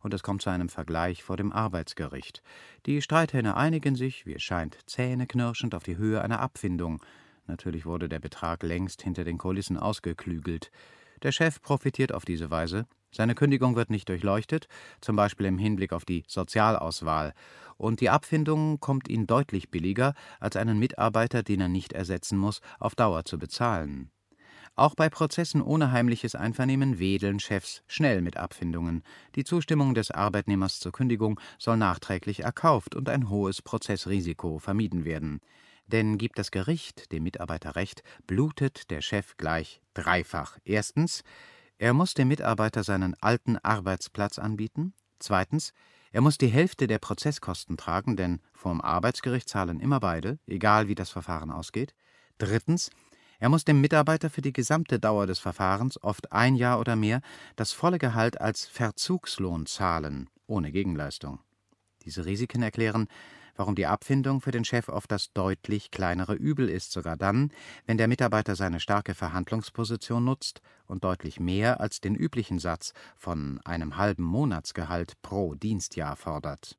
und es kommt zu einem Vergleich vor dem Arbeitsgericht. Die Streithähne einigen sich, wie es scheint, zähneknirschend auf die Höhe einer Abfindung. Natürlich wurde der Betrag längst hinter den Kulissen ausgeklügelt. Der Chef profitiert auf diese Weise. Seine Kündigung wird nicht durchleuchtet, zum Beispiel im Hinblick auf die Sozialauswahl. Und die Abfindung kommt ihm deutlich billiger, als einen Mitarbeiter, den er nicht ersetzen muss, auf Dauer zu bezahlen. Auch bei Prozessen ohne heimliches Einvernehmen wedeln Chefs schnell mit Abfindungen. Die Zustimmung des Arbeitnehmers zur Kündigung soll nachträglich erkauft und ein hohes Prozessrisiko vermieden werden. Denn gibt das Gericht dem Mitarbeiter Recht, blutet der Chef gleich dreifach. Erstens: Er muss dem Mitarbeiter seinen alten Arbeitsplatz anbieten. Zweitens: Er muss die Hälfte der Prozesskosten tragen, denn vorm Arbeitsgericht zahlen immer beide, egal wie das Verfahren ausgeht. Drittens: Er muss dem Mitarbeiter für die gesamte Dauer des Verfahrens, oft ein Jahr oder mehr, das volle Gehalt als Verzugslohn zahlen, ohne Gegenleistung. Diese Risiken erklären, warum die Abfindung für den Chef oft das deutlich kleinere Übel ist, sogar dann, wenn der Mitarbeiter seine starke Verhandlungsposition nutzt und deutlich mehr als den üblichen Satz von einem halben Monatsgehalt pro Dienstjahr fordert.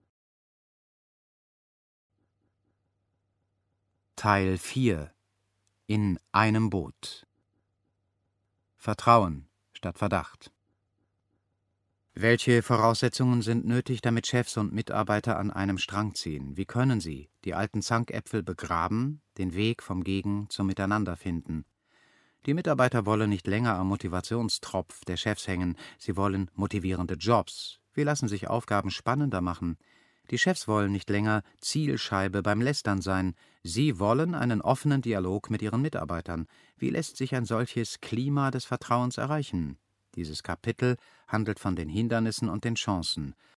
Teil 4: In einem Boot. Vertrauen statt Verdacht. Welche Voraussetzungen sind nötig, damit Chefs und Mitarbeiter an einem Strang ziehen? Wie können sie, die alten Zankäpfel begraben, den Weg vom Gegen zum Miteinander finden? Die Mitarbeiter wollen nicht länger am Motivationstropf der Chefs hängen, sie wollen motivierende Jobs. Wir lassen sich Aufgaben spannender machen. Die Chefs wollen nicht länger Zielscheibe beim Lästern sein. Sie wollen einen offenen Dialog mit ihren Mitarbeitern. Wie lässt sich ein solches Klima des Vertrauens erreichen? Dieses Kapitel handelt von den Hindernissen und den Chancen.